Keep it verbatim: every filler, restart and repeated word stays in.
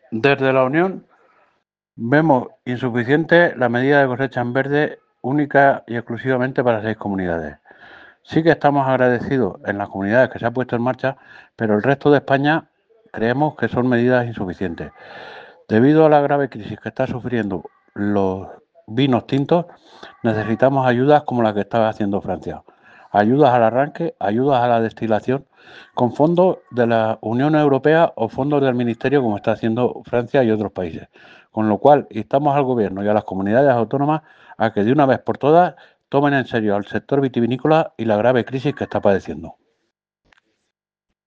Desde la Unión vemos insuficiente la medida de cosecha en verde única y exclusivamente para seis comunidades. Sí que estamos agradecidos en las comunidades que se ha puesto en marcha, pero el resto de España creemos que son medidas insuficientes. Debido a la grave crisis que está sufriendo los vinos tintos, necesitamos ayudas como la que está haciendo Francia. Ayudas al arranque, ayudas a la destilación, con fondos de la Unión Europea o fondos del Ministerio, como está haciendo Francia y otros países. Con lo cual, instamos al Gobierno y a las comunidades autónomas a que de una vez por todas tomen en serio al sector vitivinícola y la grave crisis que está padeciendo.